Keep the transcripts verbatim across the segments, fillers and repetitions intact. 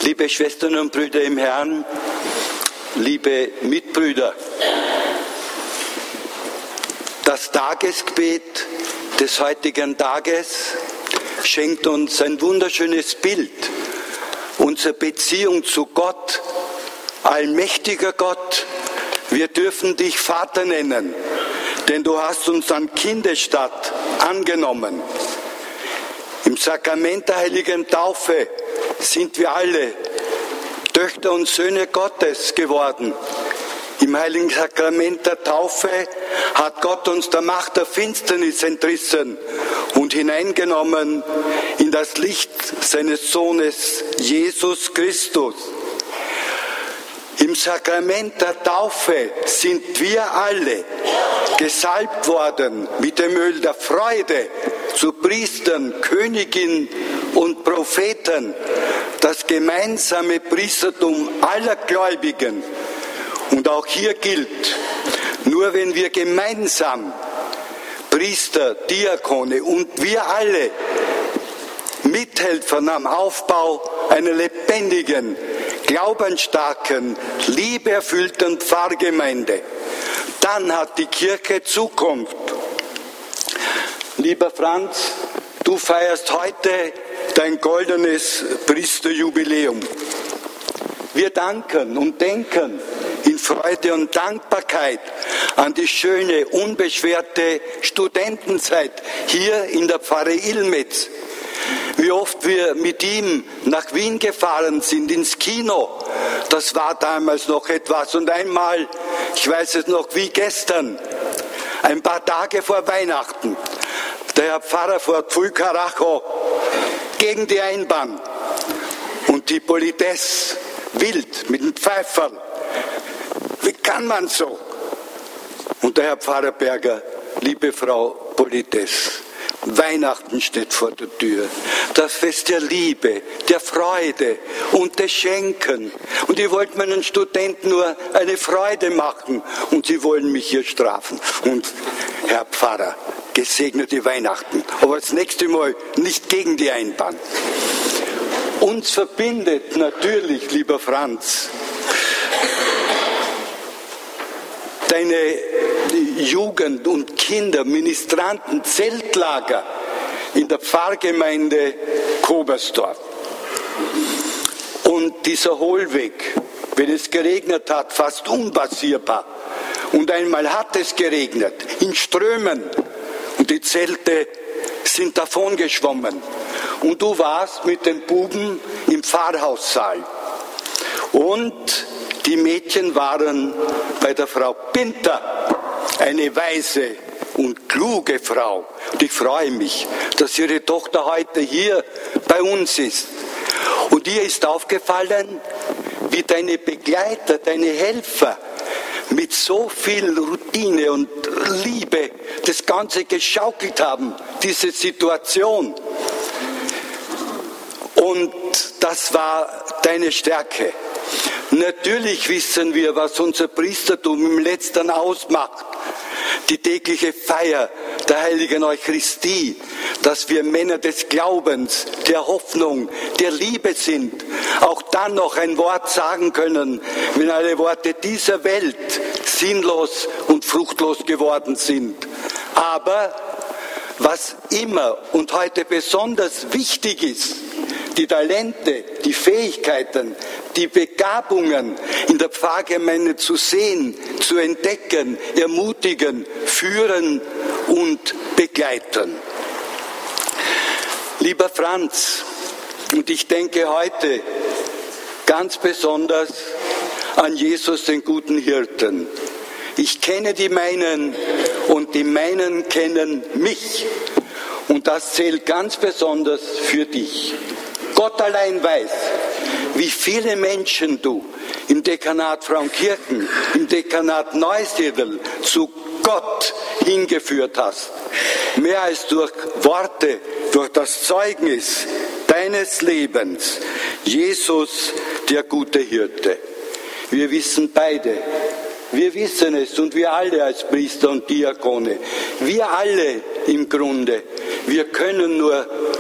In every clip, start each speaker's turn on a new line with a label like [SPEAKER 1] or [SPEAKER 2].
[SPEAKER 1] Liebe Schwestern und Brüder im Herrn, liebe Mitbrüder, das Tagesgebet des heutigen Tages schenkt uns ein wunderschönes Bild unserer Beziehung zu Gott, allmächtiger Gott. Wir dürfen dich Vater nennen, denn du hast uns an Kindesstatt angenommen. Im Sakrament der heiligen Taufe sind wir alle Töchter und Söhne Gottes geworden. Im heiligen Sakrament der Taufe hat Gott uns der Macht der Finsternis entrissen und hineingenommen in das Licht seines Sohnes Jesus Christus. Im Sakrament der Taufe sind wir alle gesalbt worden mit dem Öl der Freude zu Priestern, Königinnen und Propheten, das gemeinsame Priestertum aller Gläubigen. Und auch hier gilt, nur wenn wir gemeinsam, Priester, Diakone und wir alle, mithelfen am Aufbau einer lebendigen, glaubensstarken, liebeerfüllten Pfarrgemeinde, dann hat die Kirche Zukunft. Lieber Franz, du feierst heute dein goldenes Priesterjubiläum. Wir danken und denken in Freude und Dankbarkeit an die schöne, unbeschwerte Studentenzeit hier in der Pfarre Ilmetz. Wie oft wir mit ihm nach Wien gefahren sind, ins Kino. Das war damals noch etwas. Und einmal, ich weiß es noch wie gestern, ein paar Tage vor Weihnachten, der Herr Pfarrer vor Pfulkaracho gegen die Einbahn und die Politesse wild mit den Pfeifern. Wie kann man so? Und der Herr Pfarrer Berger, liebe Frau Politesse, Weihnachten steht vor der Tür. Das Fest der Liebe, der Freude und des Schenken. Und ich wollte meinen Studenten nur eine Freude machen und sie wollen mich hier strafen. Und Herr Pfarrer, gesegnete Weihnachten, aber das nächste Mal nicht gegen die Einbahn. Uns verbindet natürlich, lieber Franz, deine Jugend- und Kinder, Ministranten, Zeltlager in der Pfarrgemeinde Kobersdorf. Und dieser Hohlweg, wenn es geregnet hat, fast unpassierbar. Und einmal hat es geregnet, in Strömen. Und die Zelte sind davongeschwommen. Und du warst mit den Buben im Pfarrhaussaal. Und die Mädchen waren bei der Frau Pinter, eine weise und kluge Frau. Und ich freue mich, dass ihre Tochter heute hier bei uns ist. Und ihr ist aufgefallen, wie deine Begleiter, deine Helfer mit so viel Routine und Liebe das Ganze geschaukelt haben, diese Situation. Und das war deine Stärke. Natürlich wissen wir, was unser Priestertum im Letzten ausmacht. Die tägliche Feier der heiligen Eucharistie, dass wir Männer des Glaubens, der Hoffnung, der Liebe sind. Auch dann noch ein Wort sagen können, wenn alle Worte dieser Welt sinnlos und fruchtlos geworden sind. Aber was immer und heute besonders wichtig ist, die Talente, die Fähigkeiten, die Begabungen in der Pfarrgemeinde zu sehen, zu entdecken, ermutigen, führen und begleiten. Lieber Franz, und ich denke heute ganz besonders an Jesus, den guten Hirten. Ich kenne die meinen und die meinen kennen mich. Und das zählt ganz besonders für dich. Gott allein weiß, wie viele Menschen du im Dekanat Frauenkirchen, im Dekanat Neusiedl zu Gott hingeführt hast. Mehr als durch Worte, durch das Zeugnis deines Lebens. Jesus, der gute Hirte. Wir wissen beide, wir wissen es und wir alle als Priester und Diakone, wir alle im Grunde, wir können nur gut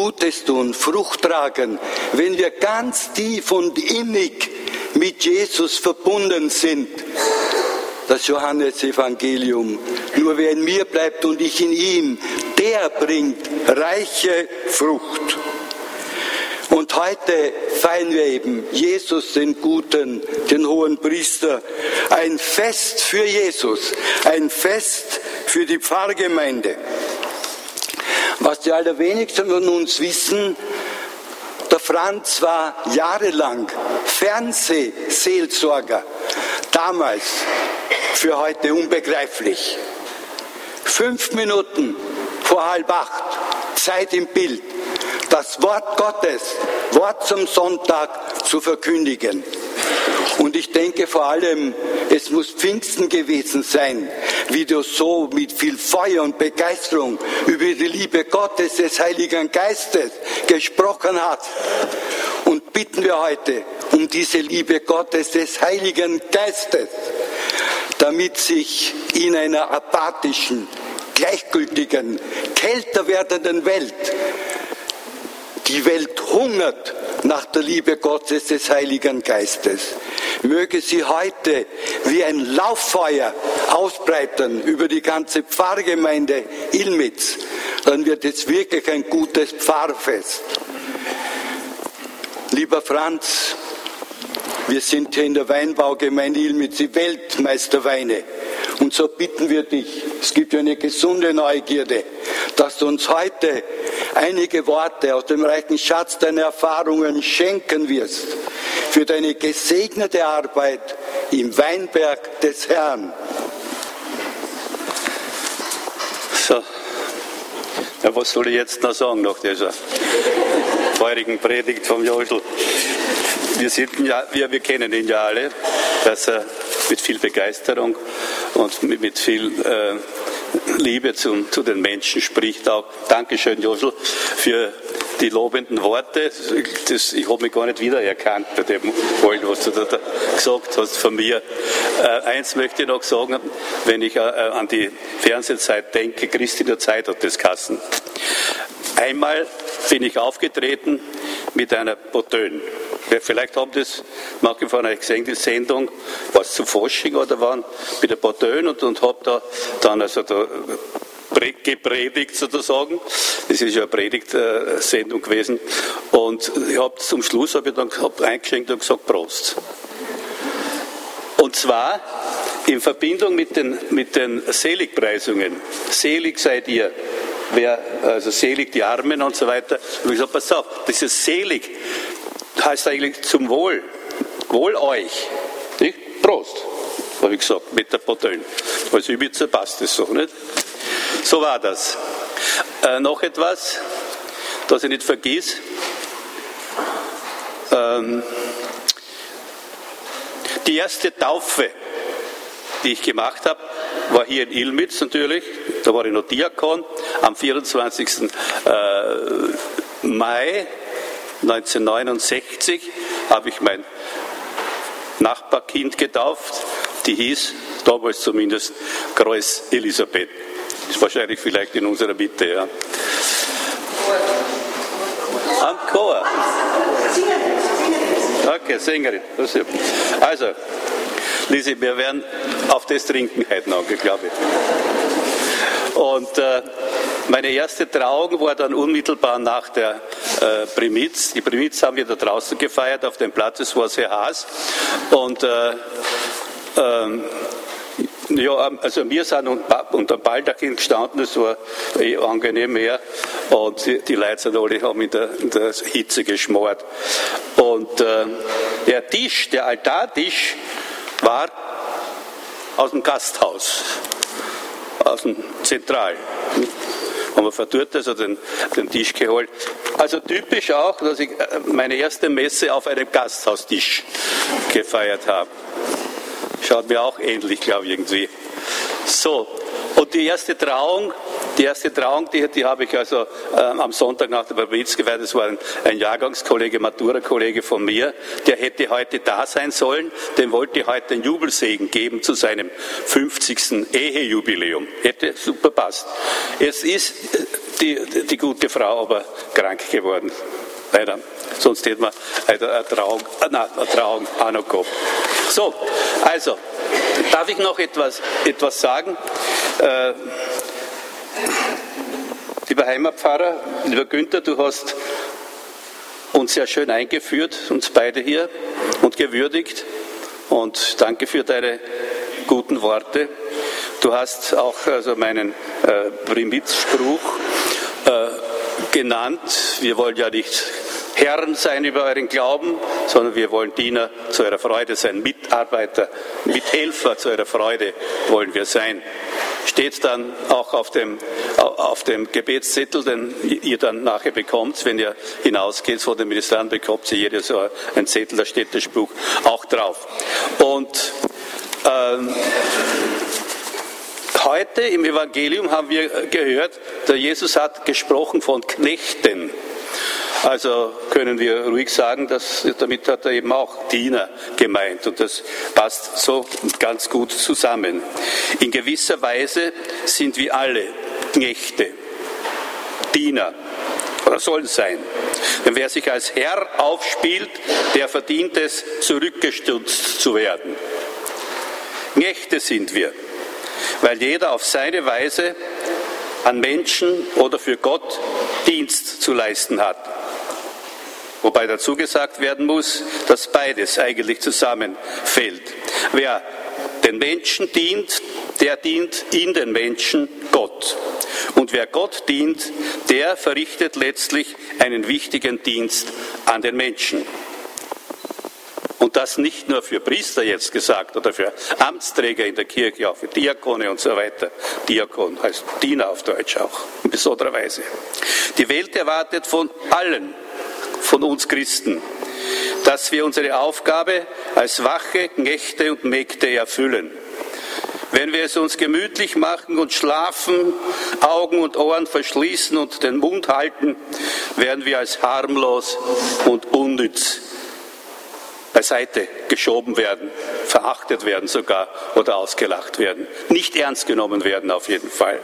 [SPEAKER 1] Gutes tun, Frucht tragen, wenn wir ganz tief und innig mit Jesus verbunden sind. Das Johannesevangelium. Nur wer in mir bleibt und ich in ihm, der bringt reiche Frucht. Und heute feiern wir eben Jesus, den Guten, den hohen Priester. Ein Fest für Jesus, ein Fest für die Pfarrgemeinde. Was die allerwenigsten von uns wissen, der Franz war jahrelang Fernsehseelsorger. Damals, für heute unbegreiflich. Fünf Minuten vor halb acht, Zeit im Bild, das Wort Gottes, Wort zum Sonntag zu verkündigen. Und ich denke vor allem, es muss Pfingsten gewesen sein, wie du so mit viel Feuer und Begeisterung über die Liebe Gottes, des Heiligen Geistes gesprochen hast. Und bitten wir heute um diese Liebe Gottes, des Heiligen Geistes, damit sich in einer apathischen, gleichgültigen, kälter werdenden Welt, die Welt hungert nach der Liebe Gottes, des Heiligen Geistes. Möge sie heute wie ein Lauffeuer ausbreiten über die ganze Pfarrgemeinde Ilmitz. Dann wird es wirklich ein gutes Pfarrfest. Lieber Franz, wir sind hier in der Weinbaugemeinde Ilmitz, die Weltmeisterweine. Und so bitten wir dich, es gibt ja eine gesunde Neugierde, dass du uns heute einige Worte aus dem reichen Schatz deiner Erfahrungen schenken wirst für deine gesegnete Arbeit im Weinberg des Herrn.
[SPEAKER 2] So, ja, was soll ich jetzt noch sagen nach dieser feurigen Predigt vom Joschel? Wir, sind ja, wir, wir kennen ihn ja alle, dass er mit viel Begeisterung und mit, mit viel äh, Liebe zum, zu den Menschen spricht auch. Dankeschön, Joschel, für die lobenden Worte. Das, ich habe mich gar nicht wiedererkannt bei dem, was du da, da gesagt hast von mir. Äh, eins möchte ich noch sagen, wenn ich äh, an die Fernsehzeit denke, Christi der Zeit hat das geheißen. Einmal bin ich aufgetreten mit einer Botön. Vielleicht haben das manche von euch gesehen, die Sendung, was zu Fasching oder wann, mit der Botön und, und habe da dann also da gepredigt sozusagen. Das ist ja eine Predigtsendung gewesen. Und ich habe zum Schluss habe ich dann hab eingeschenkt und gesagt, Prost. Und zwar in Verbindung mit den, mit den Seligpreisungen. Selig seid ihr. Wer, also selig die Armen und so weiter. Und ich gesagt, pass auf, dieses selig heißt eigentlich zum Wohl. Wohl euch. Nicht? Prost, habe ich gesagt, mit der Botön. Als Ibiza passt das so, nicht? So war das. Äh, noch etwas, das ich nicht vergiss. Ähm, die erste Taufe, die ich gemacht habe, war hier in Ilmitz natürlich. Da war ich noch Diakon. Am vierundzwanzigsten Mai neunzehnhundertneunundsechzig habe ich mein Nachbarkind getauft. Die hieß, damals zumindest, Kreuz Elisabeth. Ist wahrscheinlich vielleicht in unserer Mitte, ja. Am Chor. Okay, Sängerin. Also, Lisi, wir werden auf das trinken heute noch, glaube ich. Und äh, meine erste Trauung war dann unmittelbar nach der äh, Primiz. Die Primiz haben wir da draußen gefeiert auf dem Platz, es war sehr heiß. Und äh, ähm, ja, also wir sind unter dem Baldachin gestanden, das war eh angenehm mehr. Und die, die Leute sind alle, haben in der, in der Hitze geschmort. Und äh, der Tisch, der Altartisch, war aus dem Gasthaus, aus dem Zentral. Haben wir von dort also den, den Tisch geholt. Also typisch auch, dass ich meine erste Messe auf einem Gasthaustisch gefeiert habe. Schaut mir auch ähnlich, glaube ich, irgendwie. So, und die erste Trauung, die erste Trauung, die, die habe ich also äh, am Sonntag nach der Primiz gefeiert. Das war ein, ein Jahrgangskollege, Matura-Kollege von mir, der hätte heute da sein sollen. Dem wollte ich heute einen Jubelsegen geben zu seinem fünfzigsten Ehejubiläum. Hätte super passt. Es ist die, die, die gute Frau aber krank geworden. Leider. Sonst hätten wir eine Trauung, nein, eine Trauung auch noch gehabt. So, also, darf ich noch etwas, etwas sagen? Äh, lieber Heimatpfarrer, lieber Günther, du hast uns sehr schön eingeführt, uns beide hier, und gewürdigt. Und danke für deine guten Worte. Du hast auch also meinen äh, Primizspruch äh, genannt. Wir wollen ja nicht Herren sein über euren Glauben, sondern wir wollen Diener zu eurer Freude sein, Mitarbeiter, Mithelfer zu eurer Freude wollen wir sein. Steht dann auch auf dem, auf dem Gebetszettel, den ihr dann nachher bekommt, wenn ihr hinausgeht vor den Ministranten, bekommt ihr jeder so einen Zettel, da steht der Spruch auch drauf. Und ähm, heute im Evangelium haben wir gehört, der Jesus hat gesprochen von Knechten. Also können wir ruhig sagen, dass, damit hat er eben auch Diener gemeint, und das passt so ganz gut zusammen. In gewisser Weise sind wir alle Knechte, Diener, oder sollen sein. Denn wer sich als Herr aufspielt, der verdient es, zurückgestutzt zu werden. Knechte sind wir, weil jeder auf seine Weise an Menschen oder für Gott Dienst zu leisten hat. Wobei dazu gesagt werden muss, dass beides eigentlich zusammenfällt. Wer den Menschen dient, der dient in den Menschen Gott. Und wer Gott dient, der verrichtet letztlich einen wichtigen Dienst an den Menschen. Und das nicht nur für Priester jetzt gesagt oder für Amtsträger in der Kirche, auch für Diakone und so weiter. Diakon heißt Diener auf Deutsch auch, in besonderer Weise. Die Welt erwartet von allen, von uns Christen, dass wir unsere Aufgabe als wache Knechte und Mägde erfüllen. Wenn wir es uns gemütlich machen und schlafen, Augen und Ohren verschließen und den Mund halten, werden wir als harmlos und unnütz beiseite geschoben werden, verachtet werden sogar oder ausgelacht werden. Nicht ernst genommen werden auf jeden Fall.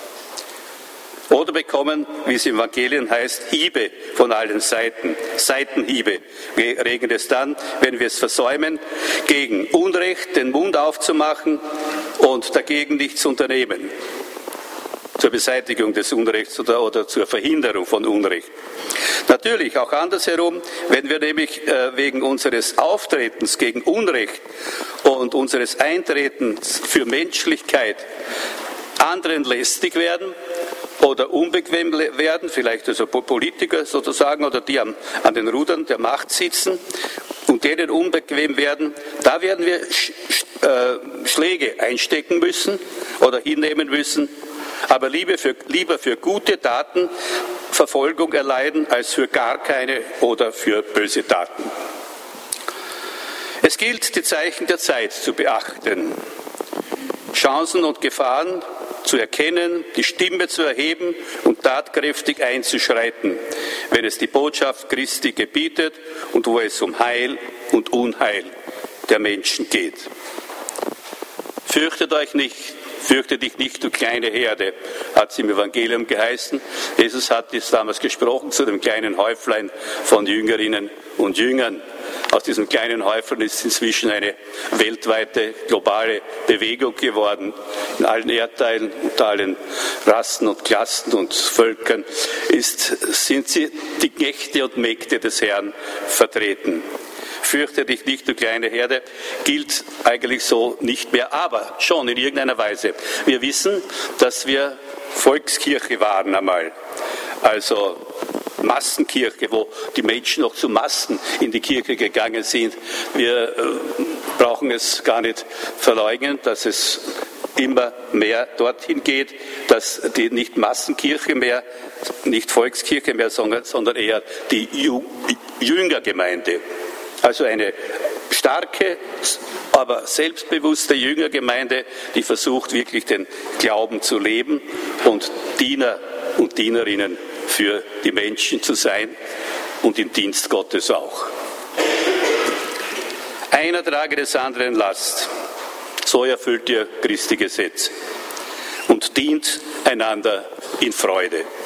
[SPEAKER 2] Oder bekommen, wie es im Evangelien heißt, Hiebe von allen Seiten, Seitenhiebe. Wir regeln es dann, wenn wir es versäumen, gegen Unrecht den Mund aufzumachen und dagegen nichts unternehmen. Zur Beseitigung des Unrechts oder, oder zur Verhinderung von Unrecht. Natürlich auch andersherum, wenn wir nämlich äh, wegen unseres Auftretens gegen Unrecht und unseres Eintretens für Menschlichkeit anderen lästig werden oder unbequem werden, vielleicht also Politiker sozusagen oder die am, an den Rudern der Macht sitzen und denen unbequem werden, da werden wir Sch, äh, Schläge einstecken müssen oder hinnehmen müssen, aber lieber für, lieber für gute Taten Verfolgung erleiden, als für gar keine oder für böse Taten. Es gilt, die Zeichen der Zeit zu beachten, Chancen und Gefahren zu erkennen, die Stimme zu erheben und tatkräftig einzuschreiten, wenn es die Botschaft Christi gebietet und wo es um Heil und Unheil der Menschen geht. Fürchtet euch nicht, fürchte dich nicht, du kleine Herde, hat es im Evangelium geheißen. Jesus hat es damals gesprochen zu dem kleinen Häuflein von Jüngerinnen und Jüngern. Aus diesem kleinen Häuflein ist inzwischen eine weltweite, globale Bewegung geworden. In allen Erdteilen, unter allen Rassen und Klassen und Völkern ist, sind sie die Knechte und Mägde des Herrn vertreten. Fürchte dich nicht, du kleine Herde, gilt eigentlich so nicht mehr, aber schon in irgendeiner Weise. Wir wissen, dass wir Volkskirche waren einmal, also Massenkirche, wo die Menschen noch zu Massen in die Kirche gegangen sind. Wir äh, brauchen es gar nicht verleugnen, dass es immer mehr dorthin geht, dass die nicht Massenkirche mehr, nicht Volkskirche mehr, sondern, sondern eher die Ju- Jüngergemeinde. Also eine starke, aber selbstbewusste Jüngergemeinde, die versucht wirklich den Glauben zu leben und Diener und Dienerinnen für die Menschen zu sein und im Dienst Gottes auch. Einer trage des anderen Last, so erfüllt ihr Christi Gesetz und dient einander in Freude.